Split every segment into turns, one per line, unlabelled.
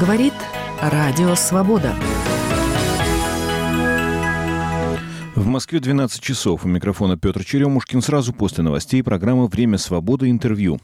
говорит Радио Свобода.
В Москве 12 часов. У микрофона Петр Черемушкин. Сразу после новостей программа «Время свободы. Интервью».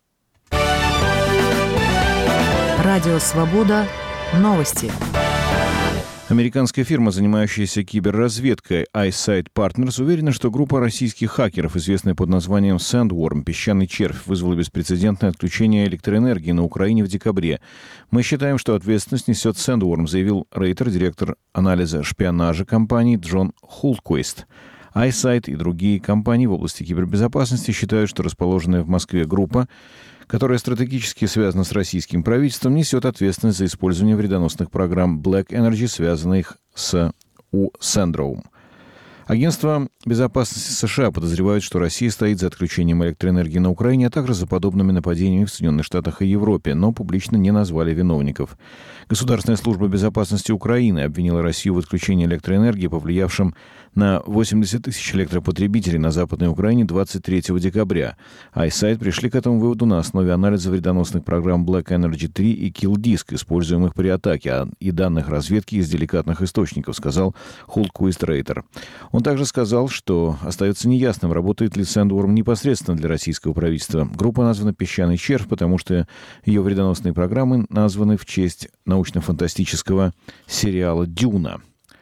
Радио Свобода. Новости.
Американская фирма, занимающаяся киберразведкой Eyesight Partners, уверена, что группа российских хакеров, известная под названием Sandworm, песчаный червь, вызвала беспрецедентное отключение электроэнергии на Украине в декабре. «Мы считаем, что ответственность несет Sandworm», заявил Рейтер, директор анализа шпионажа компании Джон Хултквист. Eyesight и другие компании в области кибербезопасности считают, что расположенная в Москве группа, которая стратегически связана с российским правительством, несет ответственность за использование вредоносных программ Black Energy, связанных с Sandworm. Агентство безопасности США подозревает, что Россия стоит за отключением электроэнергии на Украине, а также за подобными нападениями в Соединенных Штатах и Европе, но публично не назвали виновников. Государственная служба безопасности Украины обвинила Россию в отключении электроэнергии, повлиявшем на 80 тысяч электропотребителей на Западной Украине 23 декабря. Eyesight пришли к этому выводу на основе анализа вредоносных программ Black Energy 3 и KillDisk, используемых при атаке, и данных разведки из деликатных источников, сказал Хултквист Рейтер. Он также сказал, что остается неясным, работает ли Sandworm непосредственно для российского правительства. Группа названа «Песчаный червь», потому что ее вредоносные программы названы в честь научно-фантастического сериала «Дюна».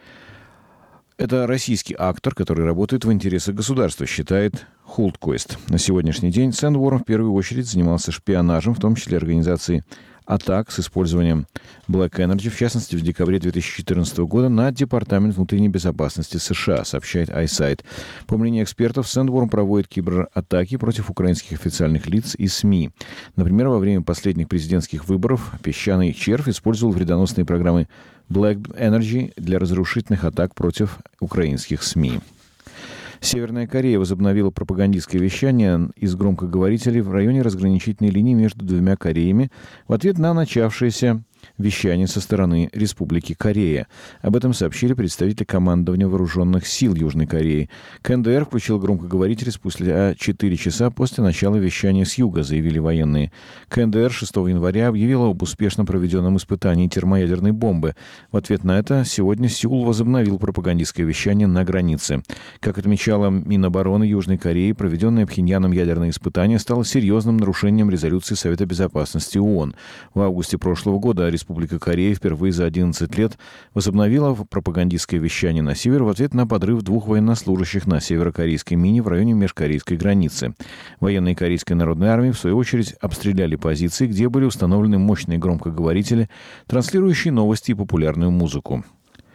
Это российский актор, который работает в интересах государства, считает Хултквист. На сегодняшний день Sandworm в первую очередь занимался шпионажем, в том числе организацией атак с использованием Black Energy, в частности, в декабре 2014 года на Департамент внутренней безопасности США, сообщает Eyesight. По мнению экспертов, Sandworm проводит кибератаки против украинских официальных лиц и СМИ. Например, во время последних президентских выборов «Песчаный червь» использовал вредоносные программы Black Energy для разрушительных атак против украинских СМИ. Северная Корея возобновила пропагандистское вещание из громкоговорителей в районе разграничительной линии между двумя Кореями в ответ на начавшееся вещание со стороны Республики Корея. Об этом сообщили представители командования вооруженных сил Южной Кореи. КНДР включил громкоговоритель спустя 4 часа после начала вещания с юга, заявили военные. КНДР 6 января объявила об успешно проведенном испытании термоядерной бомбы. В ответ на это сегодня Сеул возобновил пропагандистское вещание на границе. Как отмечала Минобороны Южной Кореи, проведенное Пхеньяном ядерное испытание стало серьезным нарушением резолюции Совета Безопасности ООН. В августе прошлого года Республика Корея впервые за 11 лет возобновила пропагандистское вещание на север в ответ на подрыв 2 военнослужащих на северокорейской мине в районе межкорейской границы. Военные Корейской народной армии, в свою очередь, обстреляли позиции, где были установлены мощные громкоговорители, транслирующие новости и популярную музыку.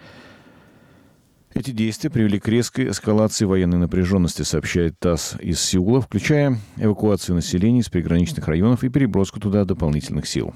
Эти действия привели к резкой эскалации военной напряженности, сообщает ТАСС из Сеула, включая эвакуацию населения из приграничных районов и переброску туда дополнительных сил.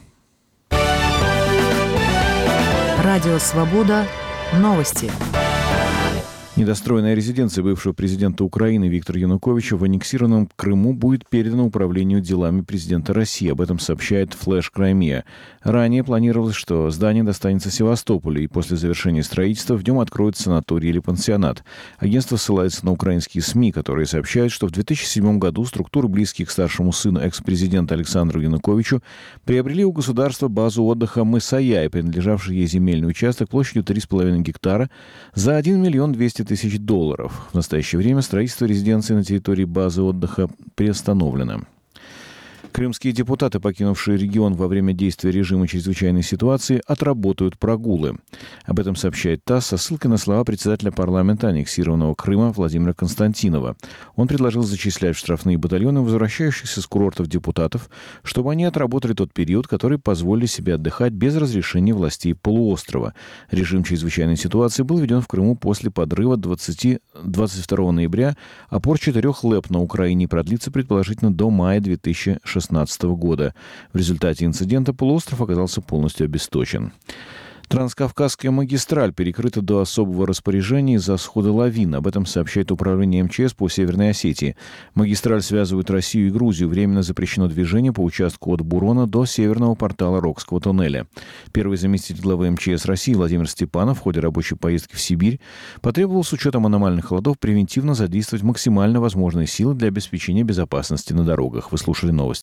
Радио Свобода. Новости.
Недостроенная резиденция бывшего президента Украины Виктора Януковича в аннексированном Крыму будет передана управлению делами президента России. Об этом сообщает Flash Crimea. Ранее планировалось, что здание достанется Севастополю, и после завершения строительства в нем откроется санаторий или пансионат. Агентство ссылается на украинские СМИ, которые сообщают, что в 2007 году структуры, близкие к старшему сыну экс-президента Александру Януковичу, приобрели у государства базу отдыха Мысая, принадлежавший ей земельный участок площадью 3,5 гектара, за $1 200 000. В настоящее время строительство резиденции на территории базы отдыха приостановлено. Крымские депутаты, покинувшие регион во время действия режима чрезвычайной ситуации, отработают прогулы. Об этом сообщает ТАСС со ссылкой на слова председателя парламента аннексированного Крыма Владимира Константинова. Он предложил зачислять в штрафные батальоны возвращающихся с курортов депутатов, чтобы они отработали тот период, который позволили себе отдыхать без разрешения властей полуострова. Режим чрезвычайной ситуации был введен в Крыму после подрыва 22 ноября, а опор 4 ЛЭП на Украине продлится предположительно до мая 2016 года. В результате инцидента полуостров оказался полностью обесточен. Транскавказская магистраль перекрыта до особого распоряжения из-за схода лавин. Об этом сообщает управление МЧС по Северной Осетии. Магистраль связывает Россию и Грузию. Временно запрещено движение по участку от Бурона до северного портала Рокского туннеля. Первый заместитель главы МЧС России Владимир Степанов в ходе рабочей поездки в Сибирь потребовал с учетом аномальных холодов превентивно задействовать максимально возможные силы для обеспечения безопасности на дорогах. Вы слушали новости.